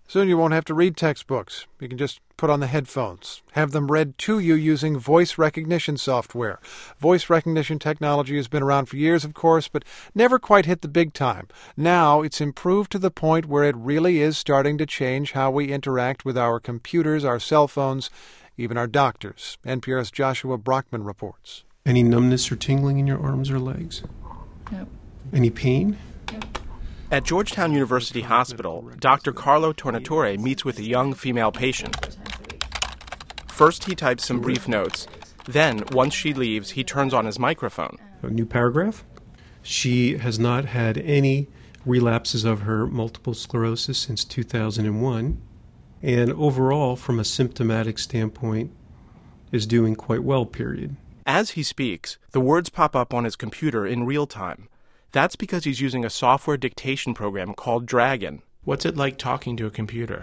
Soon you won't have to read textbooks. You can just put on the headphones. Have them read to you using voice recognition software. Voice recognition technology has been around for years, of course, but never quite hit the big time. Now it's improved to the point where it really is starting to change how we interact with our computers, our cell phones, even our doctors. NPR's Joshua Brockman reports. Any numbness or tingling in your arms or legs? No. Any pain? No. At Georgetown University Hospital, Dr. Carlo Tornatore meets with a young female patient. First, he types some brief notes. Then, once she leaves, he turns on his microphone. A new paragraph. She has not had any relapses of her multiple sclerosis since 2001. And overall, from a symptomatic standpoint, is doing quite well, period. As he speaks, the words pop up on his computer in real time. That's because he's using a software dictation program called Dragon. What's it like talking to a computer?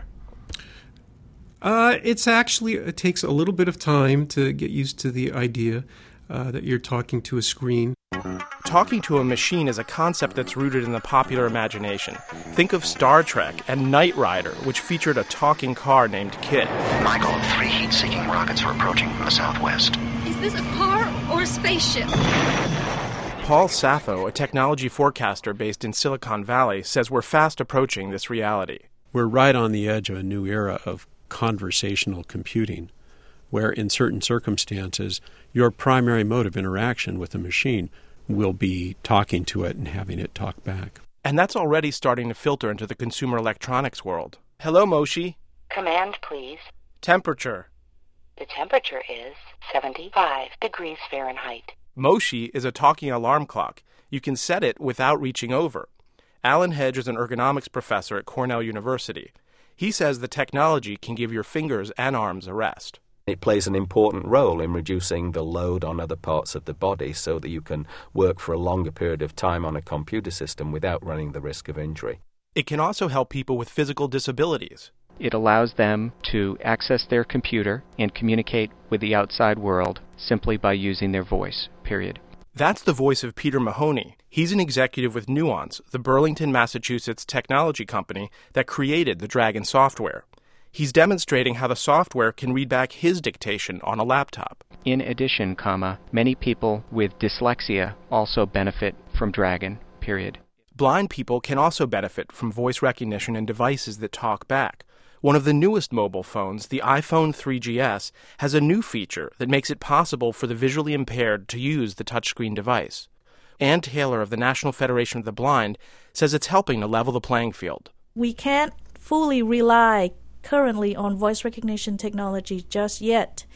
It takes a little bit of time to get used to the idea that you're talking to a screen. Talking to a machine is a concept that's rooted in the popular imagination. Think of Star Trek and Knight Rider, which featured a talking car named KITT. Michael, 3 heat-seeking rockets are approaching from the southwest. Is this a car or a spaceship? Paul Saffo, a technology forecaster based in Silicon Valley, says we're fast approaching this reality. We're right on the edge of a new era of conversational computing, where in certain circumstances, your primary mode of interaction with a machine will be talking to it and having it talk back. And that's already starting to filter into the consumer electronics world. Hello, Moshi. Command, please. Temperature. The temperature is 75 degrees Fahrenheit. Moshi is a talking alarm clock. You can set it without reaching over. Alan Hedge is an ergonomics professor at Cornell University. He says the technology can give your fingers and arms a rest. It plays an important role in reducing the load on other parts of the body so that you can work for a longer period of time on a computer system without running the risk of injury. It can also help people with physical disabilities. It allows them to access their computer and communicate with the outside world simply by using their voice, period. That's the voice of Peter Mahoney. He's an executive with Nuance, the Burlington, Massachusetts technology company that created the Dragon software. He's demonstrating how the software can read back his dictation on a laptop. In addition, many people with dyslexia also benefit from Dragon, period. Blind people can also benefit from voice recognition and devices that talk back. One of the newest mobile phones, the iPhone 3GS, has a new feature that makes it possible for the visually impaired to use the touchscreen device. Ann Taylor of the National Federation of the Blind says it's helping to level the playing field. We can't fully rely currently on voice recognition technology just yet.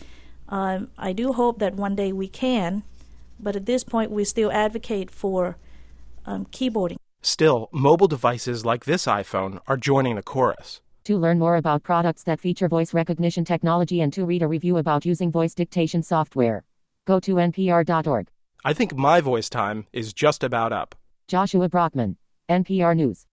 I do hope that one day we can, but at this point we still advocate for keyboarding. Still, mobile devices like this iPhone are joining the chorus. To learn more about products that feature voice recognition technology and to read a review about using voice dictation software, go to npr.org. I think my voice time is just about up. Joshua Brockman, NPR News.